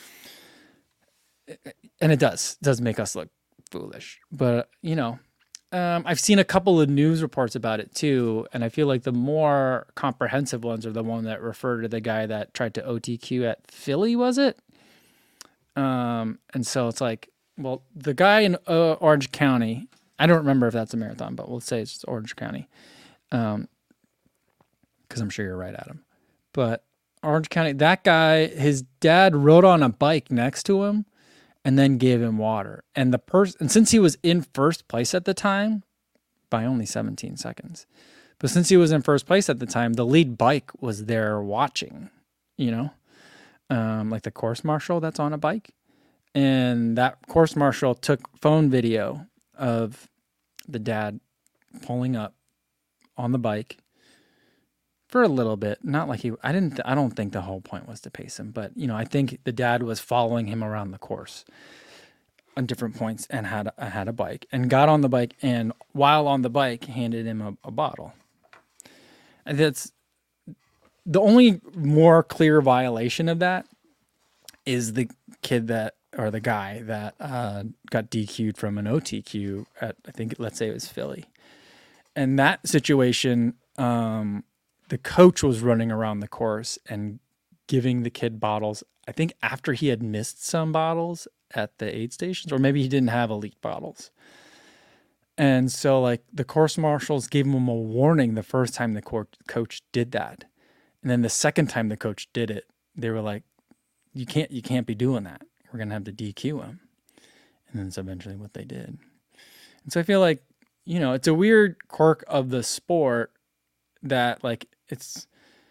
A: And it does make us look foolish. But, you know, I've seen a couple of news reports about it too. And I feel like the more comprehensive ones are the one that refer to the guy that tried to OTQ at Philly, was it? And so it's like, well, the guy in Orange County, I don't remember if that's a marathon, but we'll say it's just Orange County. Because I'm sure you're right, Adam. But Orange County, that guy, his dad rode on a bike next to him and then gave him water. And since he was in first place at the time by only 17 seconds, but since he was in first place at the time, the lead bike was there watching, like the course marshal that's on a bike. And that course marshal took phone video of the dad pulling up on the bike for a little bit. Not like I don't think the whole point was to pace him, but I think the dad was following him around the course on different points and had a bike and got on the bike, and while on the bike handed him a bottle. And that's the only more clear violation of that is the guy that got DQ'd from an OTQ at, I think, let's say it was Philly. And that situation, the coach was running around the course and giving the kid bottles, I think after he had missed some bottles at the aid stations, or maybe he didn't have elite bottles. And so like the course marshals gave him a warning the first time the coach did that. And then the second time the coach did it, they were like, you can't be doing that. We're going to have to DQ him. And that's eventually what they did. And so I feel like, it's a weird quirk of the sport that like it's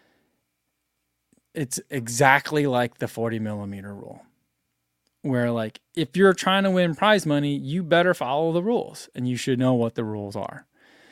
A: exactly like the 40 millimeter rule, where like, if you're trying to win prize money, you better follow the rules and you should know what the rules are.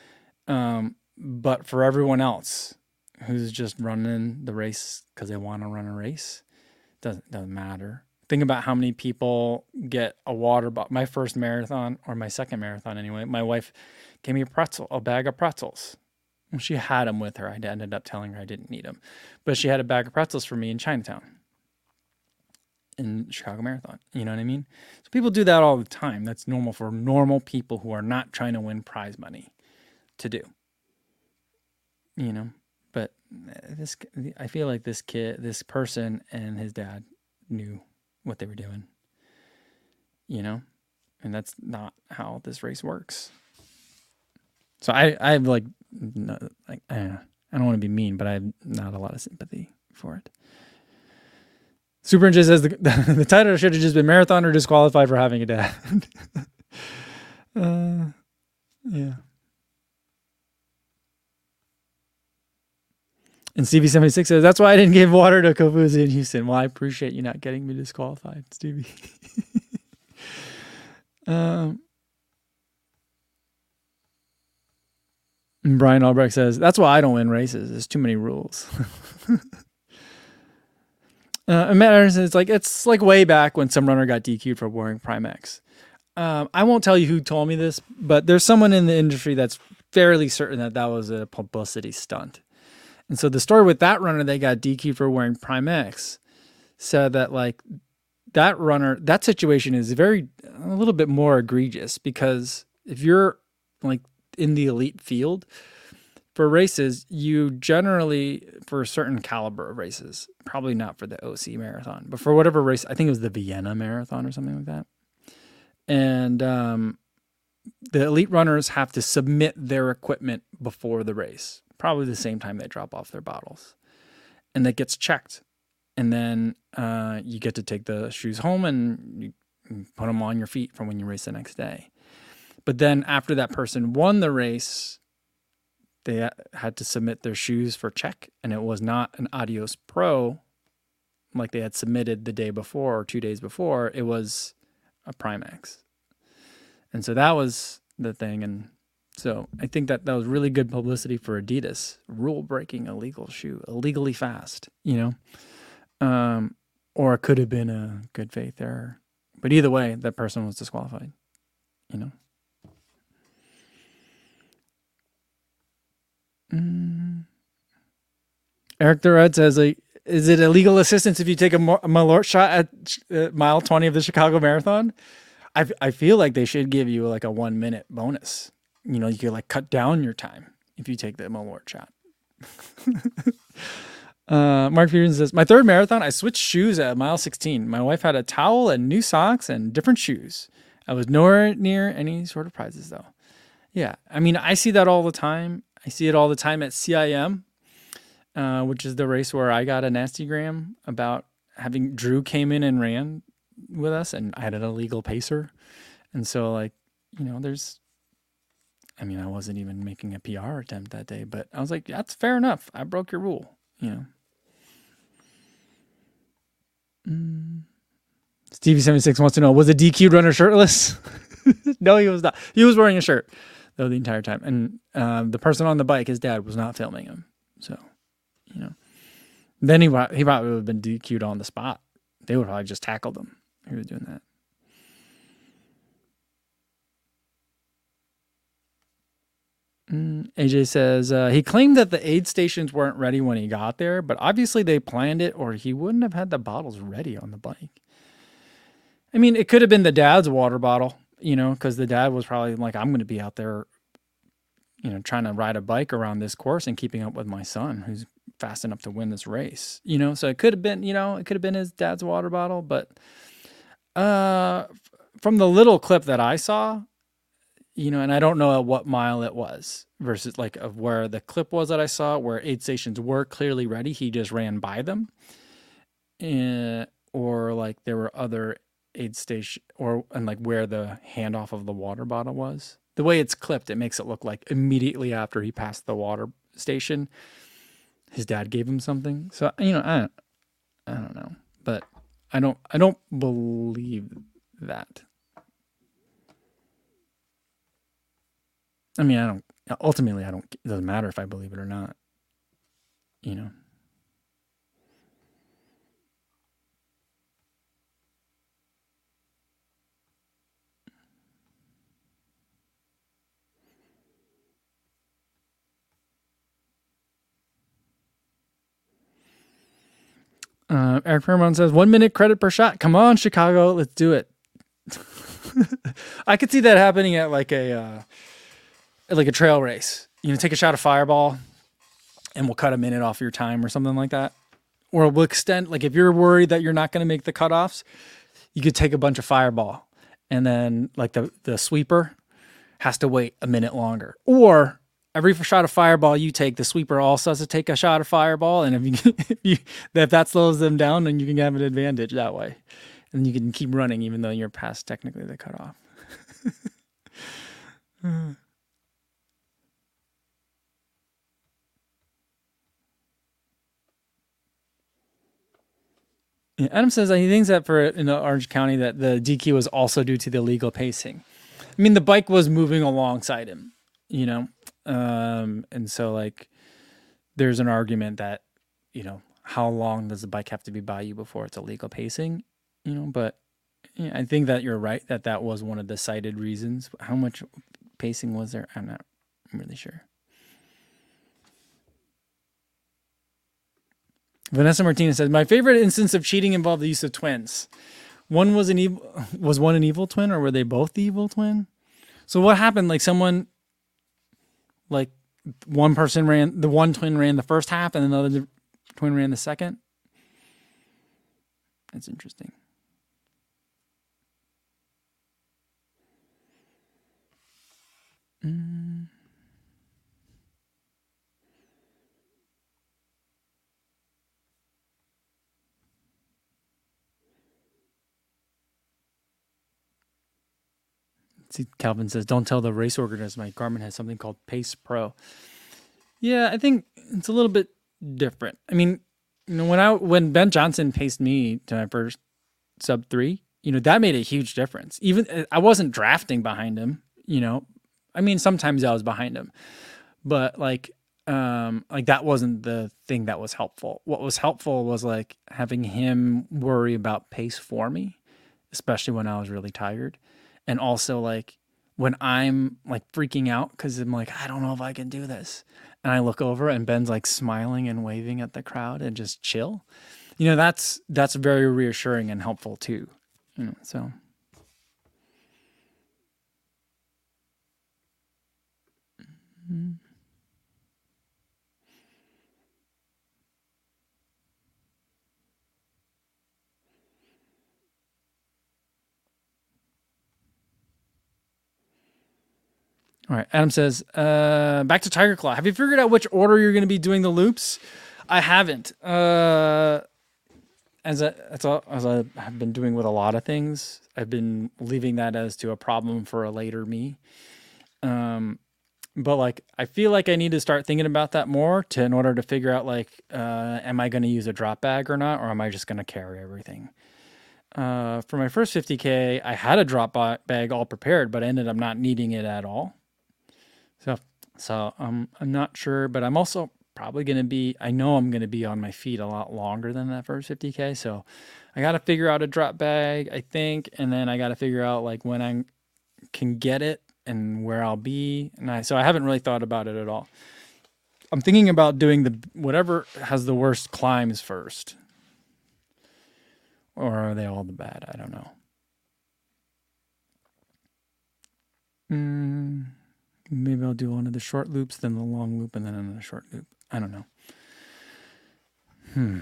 A: But for everyone else who's just running the race because they want to run a race, doesn't matter. Think about how many people get a water bottle. My first marathon, or my second marathon anyway, my wife gave me a bag of pretzels. Well, she had them with her. I ended up telling her I didn't need them. But she had a bag of pretzels for me in Chinatown in Chicago Marathon. You know what I mean? So people do that all the time. That's normal for normal people who are not trying to win prize money to do. But I feel like this person and his dad knew what they were doing, and that's not how this race works. So I have I don't want to be mean, but I have not a lot of sympathy for it. Super Ninja says the title should have just been Marathon or Disqualified for Having a Dad. Yeah. And Stevie76 says, that's why I didn't give water to Kofuzi in Houston. Well, I appreciate you not getting me disqualified, Stevie. And Brian Albrecht says, that's why I don't win races. There's too many rules. And Matt Anderson, it's like way back when some runner got DQ'd for wearing Primex. I won't tell you who told me this, but there's someone in the industry that's fairly certain that was a publicity stunt. And so the story with that runner, they got DQ'd for wearing Primex, said that like that runner, that situation is a little bit more egregious, because if you're like in the elite field for races, you generally, for a certain caliber of races, probably not for the OC marathon, but for whatever race, I think it was the Vienna marathon or something like that. And the elite runners have to submit their equipment before the race, probably the same time they drop off their bottles. And that gets checked. And then you get to take the shoes home and you put them on your feet for when you race the next day. But then after that person won the race, they had to submit their shoes for check. And it was not an Adios Pro like they had submitted the day before or 2 days before. It was a Primex. And so that was the thing. And so I think that was really good publicity for Adidas. Rule-breaking illegal shoe, illegally fast, or it could have been a good faith error. But either way, that person was disqualified, Eric the Red says, is it illegal assistance if you take a Malort shot at mile 20 of the Chicago Marathon? I feel like they should give you like a 1 minute bonus. You could like cut down your time if you take the Malort shot. Mark Peterson says, my third marathon, I switched shoes at mile 16. My wife had a towel and new socks and different shoes. I was nowhere near any sort of prizes though. Yeah. I mean, I see that all the time. I see it all the time at CIM, which is the race where I got a nasty gram about having Drew came in and ran with us and I had an illegal pacer. And so like, I wasn't even making a PR attempt that day, but I was like, that's fair enough. I broke your rule, Stevie76 wants to know, was the DQ runner shirtless? No, he was not. He was wearing a shirt though the entire time. And the person on the bike, his dad, was not filming him. So, then he probably would have been DQ'd on the spot. They would probably just tackled him. He was doing that. AJ says, he claimed that the aid stations weren't ready when he got there, but obviously they planned it or he wouldn't have had the bottles ready on the bike. I mean, it could have been the dad's water bottle, because the dad was probably like, I'm going to be out there, trying to ride a bike around this course and keeping up with my son who's fast enough to win this race, so it could have been, his dad's water bottle. But from the little clip that I saw, and I don't know at what mile it was versus like of where the clip was that I saw where aid stations were clearly ready. He just ran by them. Or like there were other aid station and like where the handoff of the water bottle was. The way it's clipped, it makes it look like immediately after he passed the water station, his dad gave him something. So, I don't know, but I don't believe that. I mean, ultimately, it doesn't matter if I believe it or not, Eric Fairmont says 1 minute credit per shot. Come on, Chicago. Let's do it. I could see that happening at like a trail race. Take a shot of Fireball and we'll cut a minute off your time or something like that. Or we'll extend, like if you're worried that you're not going to make the cutoffs, you could take a bunch of Fireball and then like the sweeper has to wait a minute longer. Or every shot of Fireball you take, the sweeper also has to take a shot of Fireball. And if that slows them down, then you can have an advantage that way. And you can keep running even though you're past technically the cutoff. Yeah, Adam says that he thinks that in Orange County that the DQ was also due to the illegal pacing. I mean, the bike was moving alongside him, and so like there's an argument that, how long does the bike have to be by you before it's illegal pacing, but yeah, I think that you're right that was one of the cited reasons. How much pacing was there? I'm not really sure. Vanessa Martinez says, my favorite instance of cheating involved the use of twins. One was one an evil twin, or were they both the evil twin? So what happened? Like one twin ran the first half and another twin ran the second. That's interesting. See, Calvin says, don't tell the race organizers my Garmin has something called Pace Pro. Yeah, I think it's a little bit different. I mean, when Ben Johnson paced me to my first sub 3, that made a huge difference. Even I wasn't drafting behind him, I mean, sometimes I was behind him, but like that wasn't the thing that was helpful. What was helpful was like having him worry about pace for me, especially when I was really tired. And also like when I'm like freaking out because I'm like, I don't know if I can do this. And I look over and Ben's like smiling and waving at the crowd and just chill. That's very reassuring and helpful too. So. All right. Adam says, back to Tiger Claw. Have you figured out which order you're going to be doing the loops? I haven't. As I have been doing with a lot of things, I've been leaving that as to a problem for a later me. But like, I feel like I need to start thinking about that more in order to figure out like, am I going to use a drop bag or not, or am I just going to carry everything? For my first 50K, I had a drop bag all prepared, but I ended up not needing it at all. So I'm not sure, but I'm also probably going to be, I know I'm going to be on my feet a lot longer than that first 50K. So I got to figure out a drop bag, I think. And then I got to figure out like when I can get it and where I'll be. So I haven't really thought about it at all. I'm thinking about doing whatever has the worst climbs first. Or are they all the bad? I don't know. Maybe I'll do one of the short loops, then the long loop, and then another short loop. I don't know.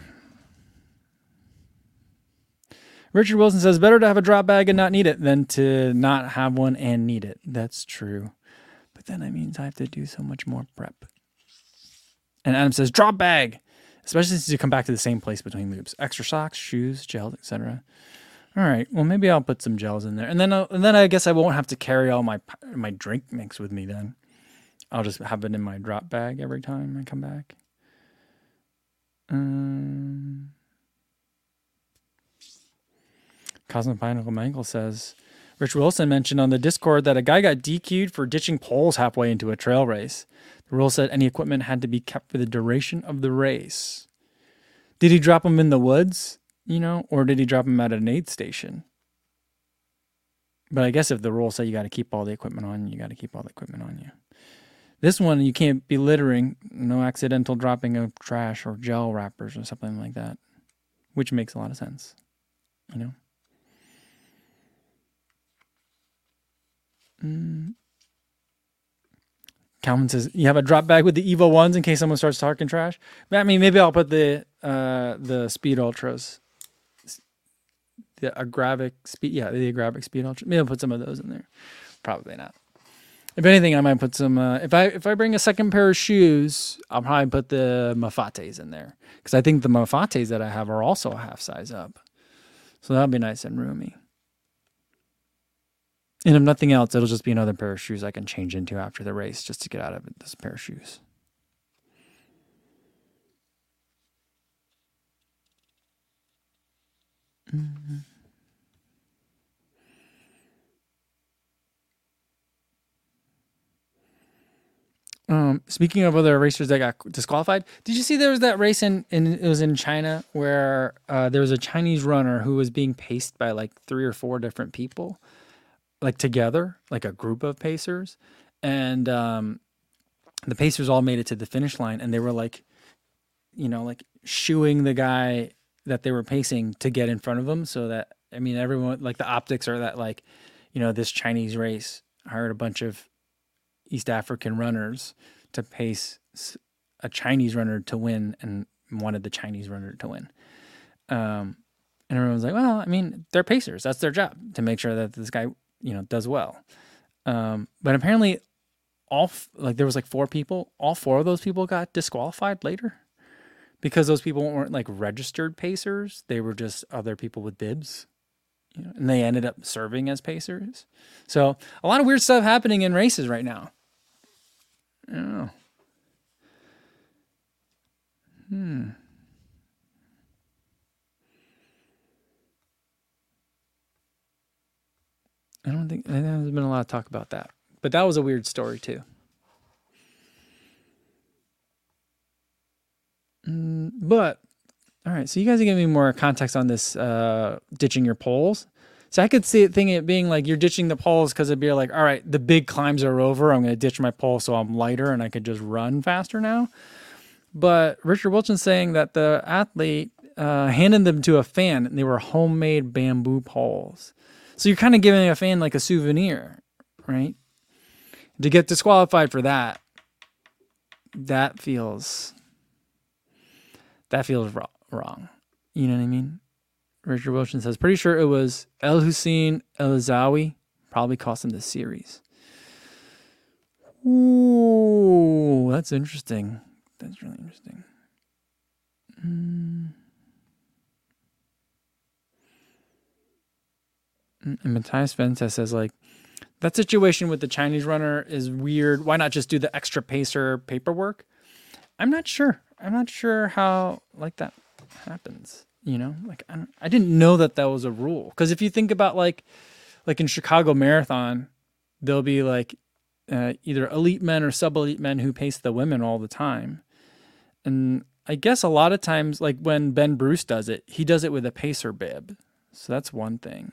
A: Richard Wilson says, better to have a drop bag and not need it than to not have one and need it. That's true. But then that means I have to do so much more prep. And Adam says, drop bag, especially since you come back to the same place between loops. Extra socks, shoes, gels, etc. All right. Well, maybe I'll put some gels in there, and then I guess I won't have to carry all my drink mix with me. Then I'll just have it in my drop bag every time I come back. Cosmic Pineapple Michael says, Rich Wilson mentioned on the Discord that a guy got DQ'd for ditching poles halfway into a trail race. The rule said any equipment had to be kept for the duration of the race. Did he drop them in the woods? Or did he drop them at an aid station? But I guess if the rule said you got to keep all the equipment on, you got to keep all the equipment on you. This one, you can't be littering, no accidental dropping of trash or gel wrappers or something like that, which makes a lot of sense, Calvin says, you have a drop bag with the Evo 1s in case someone starts talking trash? I mean, maybe I'll put the Speed Ultras. The Agravic Speed Ultra. Maybe I'll put some of those in there. Probably not. If anything, I might put some. If I bring a second pair of shoes, I'll probably put the Mafates in there because I think the Mafates that I have are also a half size up, so that'll be nice and roomy. And if nothing else, it'll just be another pair of shoes I can change into after the race just to get out of this pair of shoes. Speaking of other racers that got disqualified, did you see there was that race it was in China where there was a Chinese runner who was being paced by like 3 or 4 different people, like together, like a group of pacers, and the pacers all made it to the finish line, and they were like, like shooing the guy that they were pacing to get in front of them, so that everyone, like the optics are that like, this Chinese race hired a bunch of East African runners to pace a Chinese runner to win and wanted the Chinese runner to win. And everyone's like, well, they're pacers. That's their job, to make sure that this guy, does well. But apparently there was like 4 people. All 4 of those people got disqualified later because those people weren't like registered pacers. They were just other people with bibs. And they ended up serving as pacers. So a lot of weird stuff happening in races right now. I don't know. I don't think there's been a lot of talk about that. But that was a weird story too. But all right, so you guys are giving me more context on this ditching your poles. So I could see it being like you're ditching the poles because it'd be like, all right, the big climbs are over. I'm going to ditch my pole so I'm lighter and I could just run faster now. But Richard Wilson's saying that the athlete handed them to a fan and they were homemade bamboo poles. So you're kind of giving a fan like a souvenir, right? To get disqualified for that feels wrong. You know what I mean? Richard Wilson says, pretty sure it was El Hussein El Azawi, probably cost him the series. Ooh, that's interesting. That's really interesting. And Matthias Venta says, like, that situation with the Chinese runner is weird. Why not just do the extra pacer paperwork? I'm not sure. I'm not sure how, like, that happens. You know, like, I didn't know that was a rule. Because if you think about, like in Chicago Marathon, there'll be, like, either elite men or sub-elite men who pace the women all the time. And I guess a lot of times, like when Ben Bruce does it, he does it with a pacer bib. So that's one thing.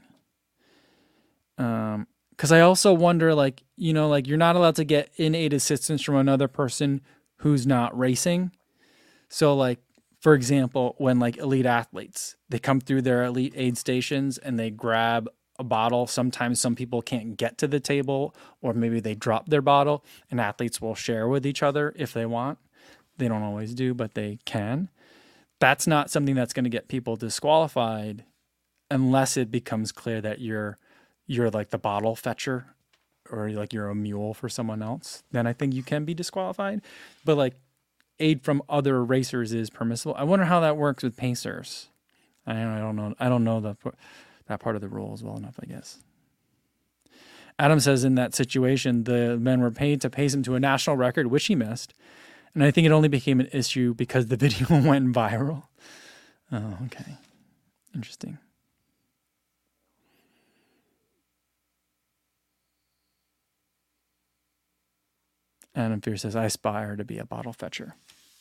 A: Because I also wonder, like, you know, like you're not allowed to get in-aid assistance from another person who's not racing. So, like, for example, when like elite athletes, they come through their elite aid stations and they grab a bottle. Sometimes some people can't get to the table, or maybe they drop their bottle, and athletes will share with each other if they want. They don't always do, but they can. That's not something that's going to get people disqualified unless it becomes clear that you're like the bottle fetcher, or like you're a mule for someone else. Then I think you can be disqualified. But like aid from other racers is permissible. I wonder how that works with pacers. I don't know. I don't know that part of the rules well enough, I guess. Adam says in that situation, the men were paid to pace him to a national record, which he missed. And I think it only became an issue because the video went viral. Oh, okay. Interesting. Adam Fear says, I aspire to be a bottle fetcher.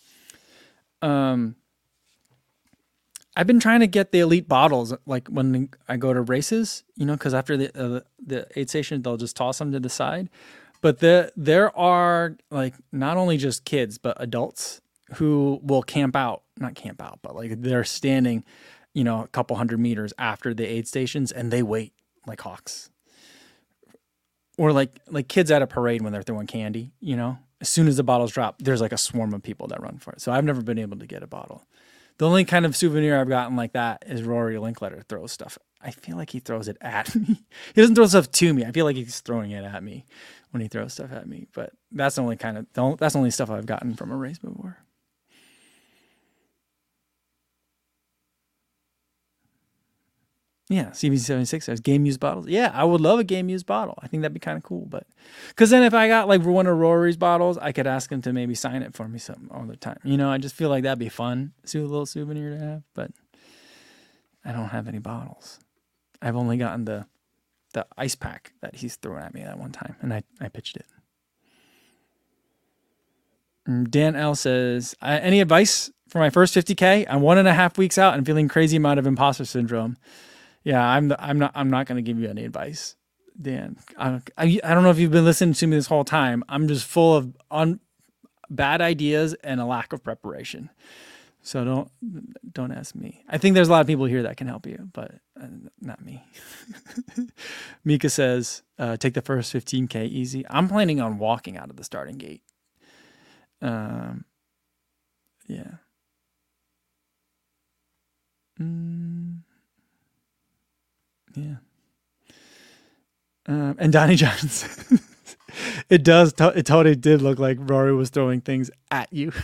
A: I've been trying to get the elite bottles, like when I go to races, you know, because after the aid station, they'll just toss them to the side. But there are, like, not only just kids, but adults who will not camp out, but like they're standing, you know, a couple 100 meters after the aid stations, and they wait like hawks. Or like kids at a parade when they're throwing candy, you know, as soon as the bottles drop, there's like a swarm of people that run for it. So I've never been able to get a bottle. The only kind of souvenir I've gotten like that is Rory Linkletter throws stuff. I feel like he throws it at me. He doesn't throw stuff to me. I feel like he's throwing it at me when he throws stuff at me. But that's the only stuff I've gotten from a race before. Yeah, CBC76 says game used bottles. Yeah, I would love a game used bottle. I think that'd be kind of cool. But because then if I got like one of Rory's bottles, I could ask him to maybe sign it for me some all the time. You know, I just feel like that'd be fun, a little souvenir to have. But I don't have any bottles. I've only gotten the ice pack that he's throwing at me that one time, and I pitched it. Dan L says, any advice for my first 50K? I'm 1.5 weeks out and feeling crazy amount of imposter syndrome. Yeah, I'm not going to give you any advice, Dan. I don't know if you've been listening to me this whole time. I'm just full of bad ideas and a lack of preparation. So don't ask me. I think there's a lot of people here that can help you, but not me. Mika says, take the first 15K easy. I'm planning on walking out of the starting gate. Yeah. Yeah. And Donnie Johnson, it totally did look like Rory was throwing things at you.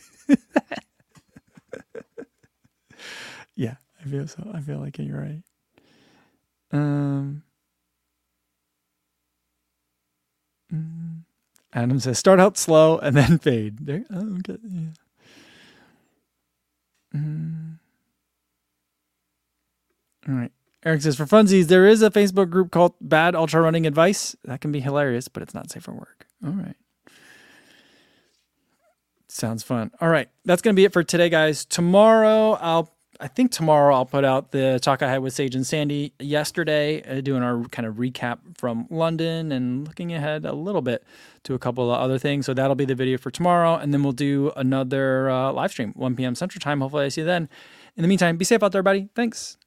A: Yeah, I feel so. I feel like you're right. Adam says, start out slow and then fade. There. Oh, okay. Yeah. All right. Eric says, for funsies, there is a Facebook group called Bad Ultra Running Advice. That can be hilarious, but it's not safe for work. All right. Sounds fun. All right. That's going to be it for today, guys. Tomorrow I'll put out the talk I had with Sage and Sandy yesterday, doing our kind of recap from London and looking ahead a little bit to a couple of other things. So that'll be the video for tomorrow. And then we'll do another live stream, 1 p.m. Central Time. Hopefully I see you then. In the meantime, be safe out there, everybody. Thanks.